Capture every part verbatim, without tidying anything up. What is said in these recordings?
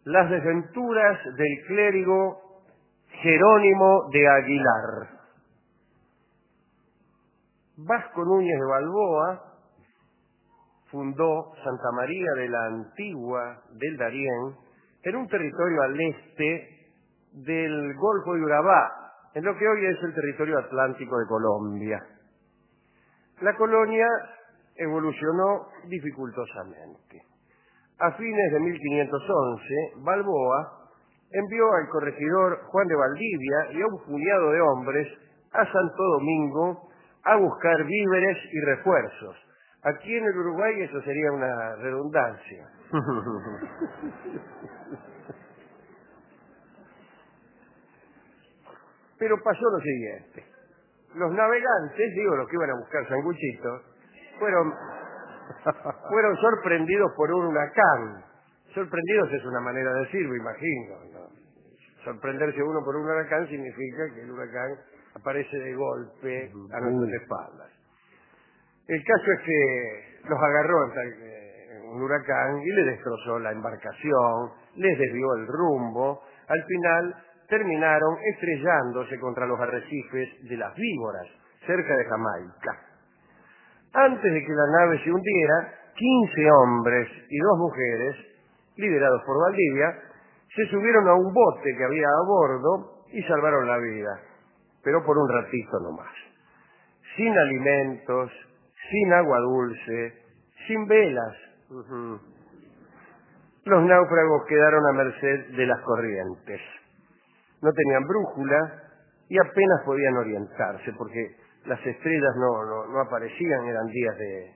Las desventuras del clérigo Jerónimo de Aguilar. Vasco Núñez de Balboa fundó Santa María de la Antigua del Darién en un territorio al este del Golfo de Urabá, en lo que hoy es el territorio atlántico de Colombia. La colonia evolucionó dificultosamente. A fines de mil quinientos once, Balboa envió al corregidor Juan de Valdivia y a un puñado de hombres a Santo Domingo a buscar víveres y refuerzos. Aquí en el Uruguay eso sería una redundancia. Pero pasó lo siguiente. Los navegantes, digo, los que iban a buscar sanguchitos, fueron, fueron sorprendidos por un huracán. Sorprendidos es una manera de decir, me imagino, ¿no? Sorprenderse uno por un huracán significa que el huracán aparece de golpe a nuestras espaldas. El caso es que los agarró un huracán y les destrozó la embarcación, les desvió el rumbo. Al final terminaron estrellándose contra los arrecifes de las Víboras, cerca de Jamaica. Antes de que la nave se hundiera, quince hombres y dos mujeres, liderados por Valdivia, se subieron a un bote que había a bordo y salvaron la vida, pero por un ratito nomás. Sin alimentos, sin agua dulce, sin velas. Uh-huh. Los náufragos quedaron a merced de las corrientes. No tenían brújula y apenas podían orientarse porque las estrellas no, no, no aparecían, eran días de,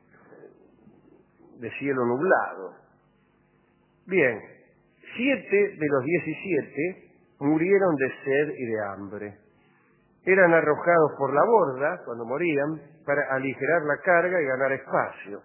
de cielo nublado. Bien, siete de los diecisiete murieron de sed y de hambre. Eran arrojados por la borda, cuando morían, para aligerar la carga y ganar espacio.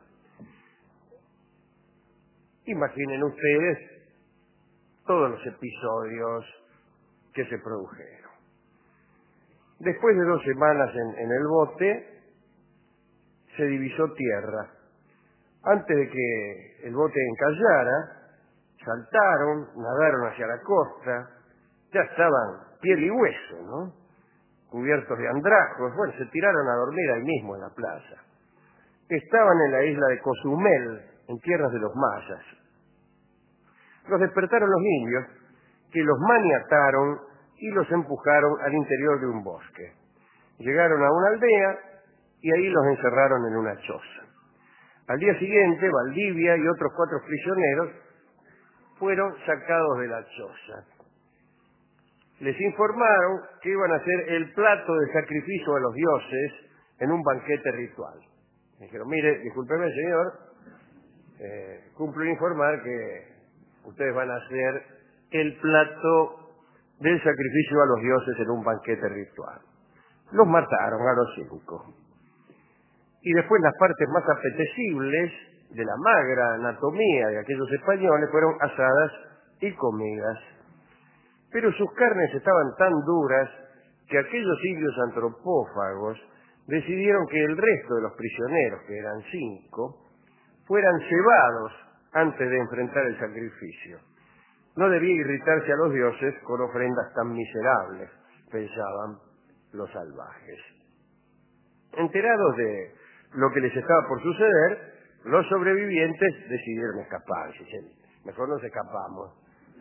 Imaginen ustedes todos los episodios que se produjeron. Después de dos semanas en, en el bote, se divisó tierra. Antes de que el bote encallara, saltaron, nadaron hacia la costa, ya estaban piel y hueso, ¿no? Cubiertos de andrajos, bueno, se tiraron a dormir ahí mismo en la plaza. Estaban en la isla de Cozumel, en tierras de los mayas. Los despertaron los indios, que los maniataron y los empujaron al interior de un bosque. Llegaron a una aldea y ahí los encerraron en una choza. Al día siguiente, Valdivia y otros cuatro prisioneros fueron sacados de la choza. Les informaron que iban a hacer el plato de sacrificio a los dioses en un banquete ritual. Me dijeron, mire, discúlpeme señor, eh, cumplo informar que ustedes van a hacer el plato del sacrificio a los dioses en un banquete ritual. Los mataron a los cinco. Y después las partes más apetecibles de la magra anatomía de aquellos españoles fueron asadas y comidas. Pero sus carnes estaban tan duras que aquellos indios antropófagos decidieron que el resto de los prisioneros, que eran cinco, fueran cebados antes de enfrentar el sacrificio. No debía irritarse a los dioses con ofrendas tan miserables, pensaban los salvajes. Enterados de lo que les estaba por suceder, los sobrevivientes decidieron escapar. Mejor nos escapamos.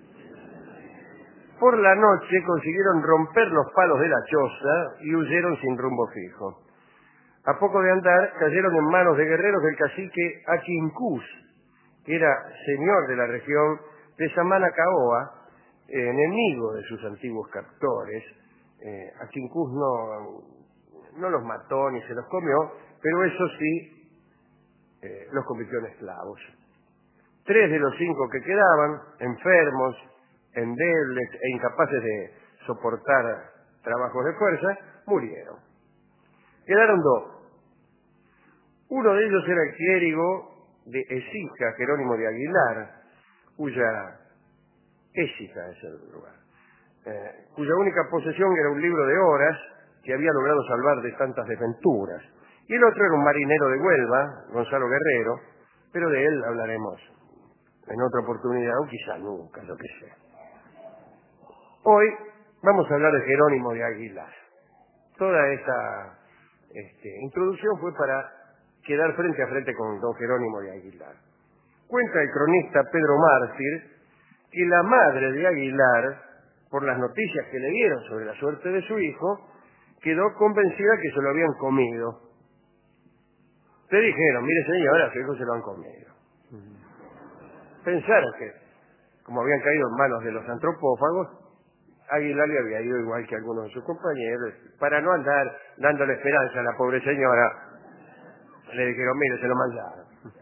Por la noche consiguieron romper los palos de la choza y huyeron sin rumbo fijo. A poco de andar cayeron en manos de guerreros del cacique Aquincús, que era señor de la región de Samanacaoa, eh, enemigo de sus antiguos captores. Eh, Aquincús no, no los mató ni se los comió, pero eso sí, eh, los convirtió en esclavos. Tres de los cinco que quedaban, enfermos, endebles e incapaces de soportar trabajos de fuerza, murieron. Quedaron dos. Uno de ellos era el clérigo de Écija, Jerónimo de Aguilar, cuya Écija es el lugar, eh, cuya única posesión era un libro de horas que había logrado salvar de tantas desventuras. Y el otro era un marinero de Huelva, Gonzalo Guerrero, pero de él hablaremos en otra oportunidad, o quizá nunca, lo que sea. Hoy vamos a hablar de Jerónimo de Aguilar. Toda esta este, introducción fue para quedar frente a frente con don Jerónimo de Aguilar. Cuenta el cronista Pedro Mártir que la madre de Aguilar, por las noticias que le dieron sobre la suerte de su hijo, quedó convencida que se lo habían comido. Le dijeron, mire señora, a su hijo se lo han comido. Pensaron que, como habían caído en manos de los antropófagos, Aguilar le había ido igual que algunos de sus compañeros. Para no andar dándole esperanza a la pobre señora, le dijeron, mire, se lo mandaron.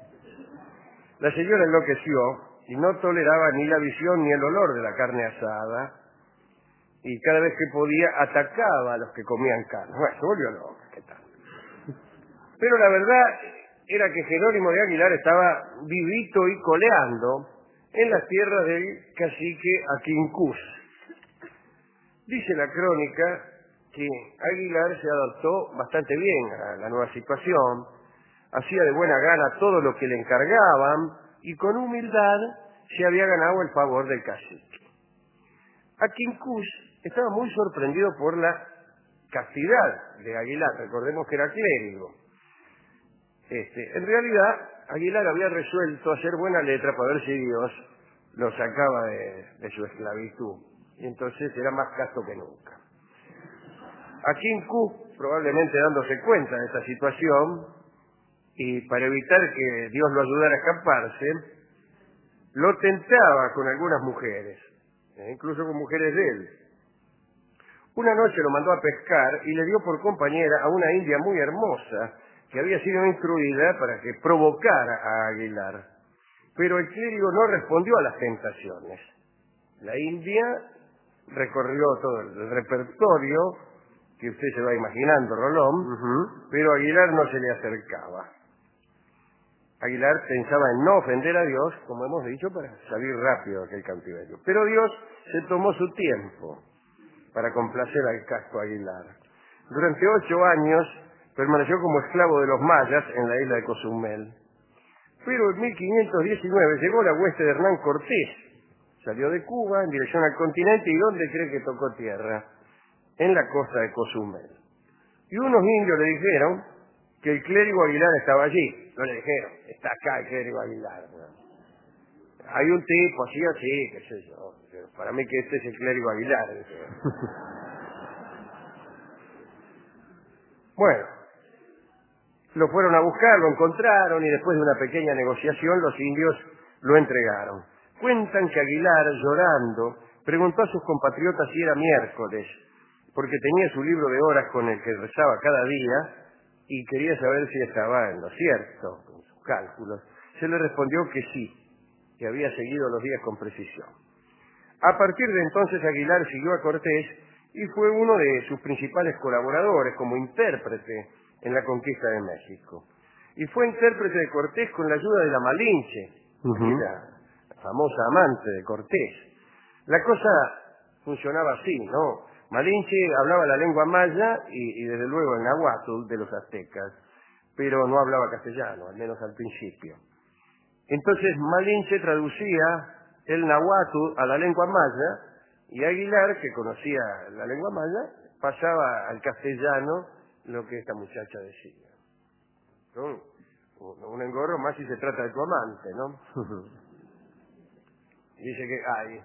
La señora enloqueció y no toleraba ni la visión ni el olor de la carne asada, y cada vez que podía atacaba a los que comían carne. Bueno, se volvió loca, ¿qué tal? Pero la verdad era que Jerónimo de Aguilar estaba vivito y coleando en las tierras del cacique Aquincús. Dice la crónica que Aguilar se adaptó bastante bien a la nueva situación, hacía de buena gana todo lo que le encargaban y con humildad se había ganado el favor del cacique. Aquincús estaba muy sorprendido por la castidad de Aguilar. Recordemos que era clérigo. Este, en realidad, Aguilar había resuelto hacer buena letra para ver si Dios lo sacaba de, de su esclavitud. Y entonces era más casto que nunca. Aquincús, probablemente dándose cuenta de esta situación, y para evitar que Dios lo ayudara a escaparse, lo tentaba con algunas mujeres, e incluso con mujeres de él. Una noche lo mandó a pescar y le dio por compañera a una india muy hermosa que había sido instruida para que provocara a Aguilar. Pero el clérigo no respondió a las tentaciones. La india recorrió todo el repertorio que usted se va imaginando, Rolón, uh-huh. Pero Aguilar no se le acercaba. Aguilar pensaba en no ofender a Dios, como hemos dicho, para salir rápido de aquel cautiverio. Pero Dios se tomó su tiempo para complacer al casto Aguilar. Durante ocho años permaneció como esclavo de los mayas en la isla de Cozumel. Pero en mil quinientos diecinueve llegó la hueste de Hernán Cortés. Salió de Cuba en dirección al continente, y ¿dónde cree que tocó tierra? En la costa de Cozumel. Y unos indios le dijeron que el clérigo Aguilar estaba allí. No le dijeron, está acá el clérigo Aguilar. Hay un tipo así, así, qué sé yo. Para mí que este es el clérigo Aguilar. Bueno, lo fueron a buscar, lo encontraron, y después de una pequeña negociación los indios lo entregaron. Cuentan que Aguilar, llorando, preguntó a sus compatriotas si era miércoles, porque tenía su libro de horas con el que rezaba cada día y quería saber si estaba en lo cierto, con sus cálculos. Se le respondió que sí, que había seguido los días con precisión. A partir de entonces Aguilar siguió a Cortés y fue uno de sus principales colaboradores como intérprete en la conquista de México. Y fue intérprete de Cortés con la ayuda de la Malinche, uh-huh. La famosa amante de Cortés. La cosa funcionaba así, ¿no? Malinche hablaba la lengua maya y, y desde luego el náhuatl de los aztecas, pero no hablaba castellano, al menos al principio. Entonces Malinche traducía el náhuatl a la lengua maya, y Aguilar, que conocía la lengua maya, pasaba al castellano lo que esta muchacha decía. ¿No? Un engorro más si se trata de tu amante, ¿no? Dice que... ay.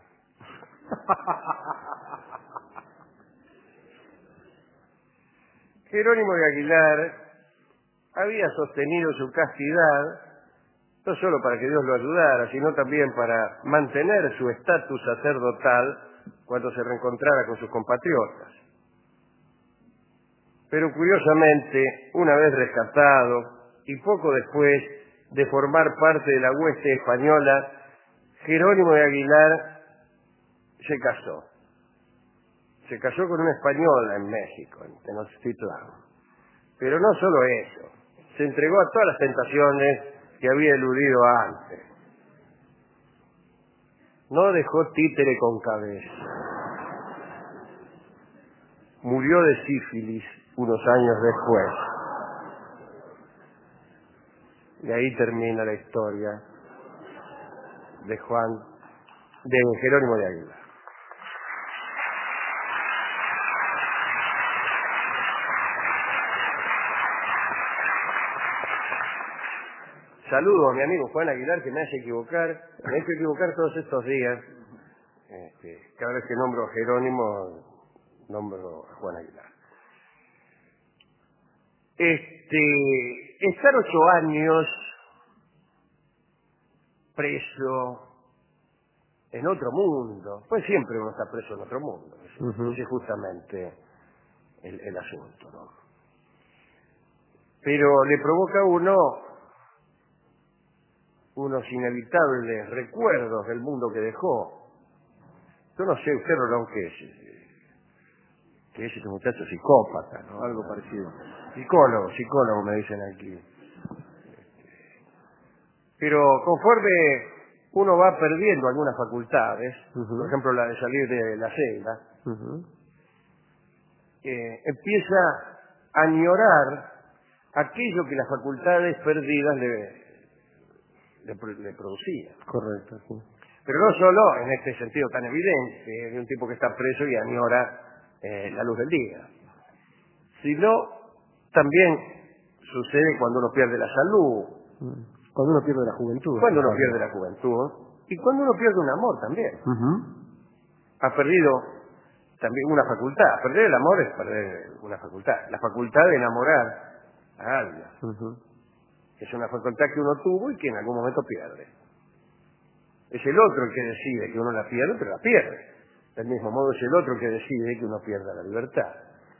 Jerónimo de Aguilar había sostenido su castidad no solo para que Dios lo ayudara, sino también para mantener su estatus sacerdotal cuando se reencontrara con sus compatriotas. Pero curiosamente, una vez rescatado y poco después de formar parte de la hueste española, Jerónimo de Aguilar se casó. Se casó con una española en México, en Tenochtitlán. Pero no solo eso, se entregó a todas las tentaciones que había eludido antes. No dejó títere con cabeza. Murió de sífilis unos años después. Y ahí termina la historia de Juan, de Jerónimo de Aguilar. Saludo a mi amigo Juan Aguilar, que me hace equivocar, me ha hecho equivocar todos estos días. Este, cada vez que nombro a Jerónimo, nombro a Juan Aguilar. Este, estar ocho años preso en otro mundo, pues siempre uno está preso en otro mundo, uh-huh. Ese es justamente el, el asunto, ¿no? Pero le provoca a uno unos inevitables recuerdos del mundo que dejó. Yo no sé, usted, Rolón, qué es, que es este muchacho psicópata, ¿no? Algo parecido. Psicólogo, psicólogo me dicen aquí. Pero conforme uno va perdiendo algunas facultades, uh-huh. Por ejemplo la de salir de la celda, uh-huh. eh, empieza a añorar aquello que las facultades perdidas le, le, le producían. Correcto, sí. Pero no solo en este sentido tan evidente de un tipo que está preso y añora eh, la luz del día, sino también sucede cuando uno pierde la salud, cuando uno pierde la juventud, cuando uno pierde la juventud y cuando uno pierde un amor también. Uh-huh. Ha perdido también una facultad. Perder el amor es perder una facultad, la facultad de enamorar a alguien. Uh-huh. Es una facultad que uno tuvo y que en algún momento pierde. Es el otro el que decide que uno la pierde, pero la pierde. Del mismo modo es el otro el que decide que uno pierda la libertad.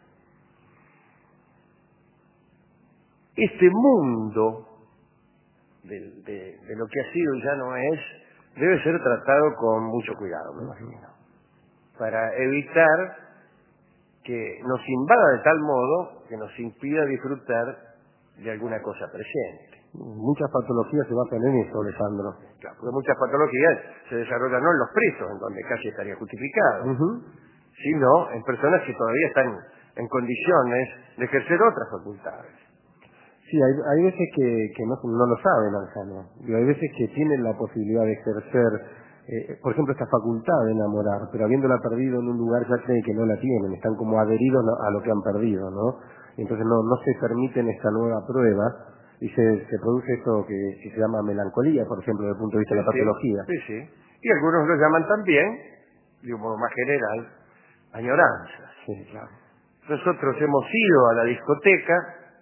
Este mundo de, de, de lo que ha sido y ya no es, debe ser tratado con mucho cuidado, me imagino, para evitar que nos invada de tal modo que nos impida disfrutar de alguna cosa presente. Muchas patologías se basan en eso, Alejandro. Claro, porque muchas patologías se desarrollan no en los presos, en donde casi estaría justificado, uh-huh. Sino en personas que todavía están en condiciones de ejercer otras facultades. Sí, hay, hay veces que, que no, no lo saben, Alejandro. Y hay veces que tienen la posibilidad de ejercer, eh, por ejemplo, esta facultad de enamorar, pero habiéndola perdido en un lugar ya creen que no la tienen, están como adheridos a lo que han perdido, ¿no? Y entonces no, no se permiten esta nueva prueba y se, se produce esto que, que se llama melancolía, por ejemplo, desde el punto de vista sí, de la patología. Sí, sí. Y algunos lo llaman también, de un modo más general, añoranza. Sí, claro. Nosotros hemos ido a la discoteca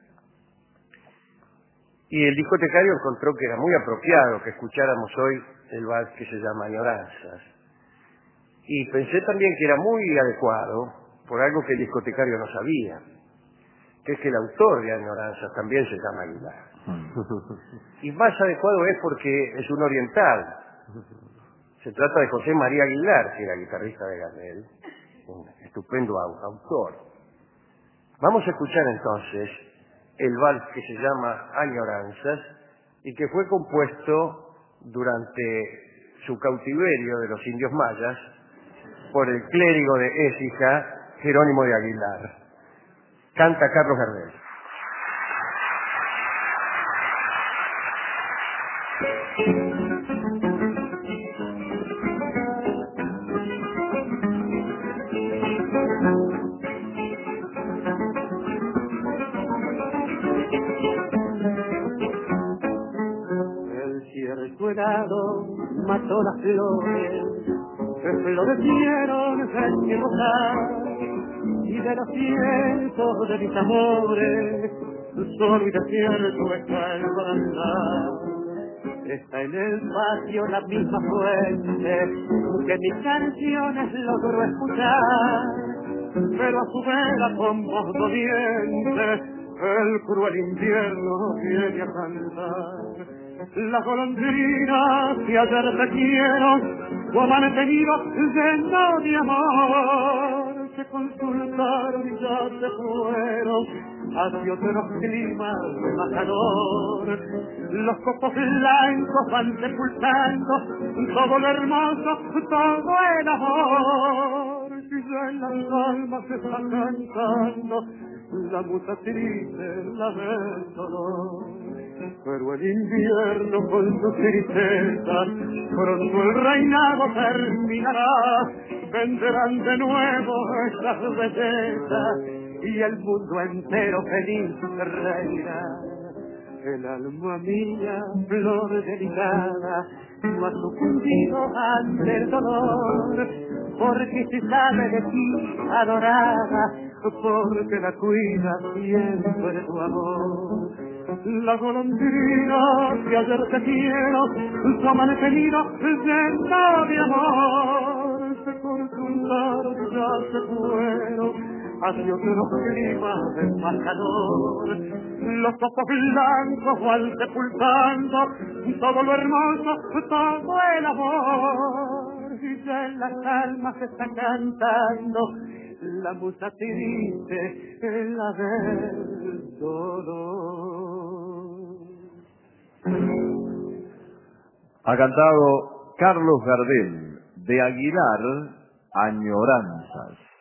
y el discotecario encontró que era muy apropiado que escucháramos hoy el vals que se llama Añoranzas. Y pensé también que era muy adecuado por algo que el discotecario no sabía, que es que el autor de Añoranzas también se llama Aguilar. Y más adecuado es porque es un oriental. Se trata de José María Aguilar, que era guitarrista de Gardel, un estupendo autor. Vamos a escuchar entonces el vals que se llama Añoranzas y que fue compuesto durante su cautiverio de los indios mayas por el clérigo de Écija, Jerónimo de Aguilar. Canta Carlos Gardel. El cierto helado mató las flores que florecieron en mi rosal, y de los cientos de mis amores solo y desierto está el barandal. Está en el patio la misma fuente que mis canciones logró escuchar, pero a su vela con voz doliente el cruel invierno viene a cantar. Las golondrinas que ayer te quiero o amanecido lleno de amor, se consultaron y ya se fueron hacia otros climas de más calor. Los copos blancos van sepultando todo lo hermoso, todo el amor, y ya en las almas se está cantando la musa triste, la del dolor. pero el invierno con sus tristezas, pronto el reinado terminará, venderán de nuevo esas bellezas y el mundo entero feliz reirá. El alma mía, flor delicada, no ha sucumbido ante el dolor, porque se sabe de ti, adorada, porque la cuida siempre tu amor. La golondrina que ayer te quiero, su amanecido llena de amor, se consultaron, ya se fueron hacia otro clima de más calor. Los ojos blancos van sepultando todo lo hermoso, todo el amor, y ya en las almas se está cantando la musa triste, la del dolor. Ha cantado Carlos Gardel, de Aguilar, Añoranzas.